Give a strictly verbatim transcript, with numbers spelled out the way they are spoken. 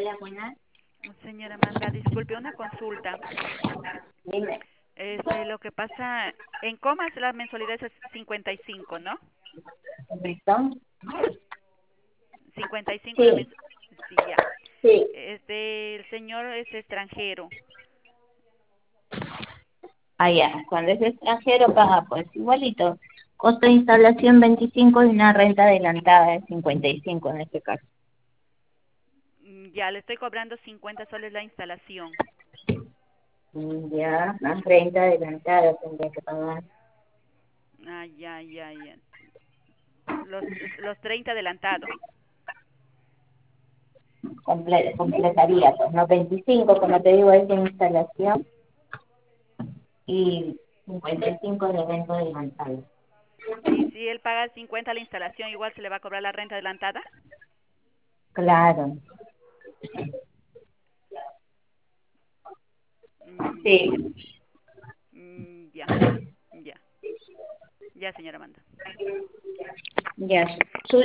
Hola, buenas. Señora Amanda, disculpe una consulta. Dime. Este, lo que pasa, en comas la mensualidad es cincuenta y cinco, ¿no? ¿Correcto? cincuenta y cinco la Sí, mensualidad. Sí, ya. sí. Este, el señor es extranjero. Allá, cuando es extranjero paga pues igualito. Costo de instalación veinticinco y una renta adelantada de cincuenta y cinco en este caso. Mm, Ya le estoy cobrando cincuenta soles la instalación. Y ya, más renta adelantada tendría que pagar. Ah, ya, ya, ya. Los, los treinta adelantado. Comple- completaría, pues, ¿no? veinticinco, como te digo, es de instalación y cincuenta y cinco de renta adelantada. Y si él paga cincuenta la instalación, igual se le va a cobrar la renta adelantada. Claro, Mm, sí. ya, mm, ya, ya, ya, señora Amanda. Ya,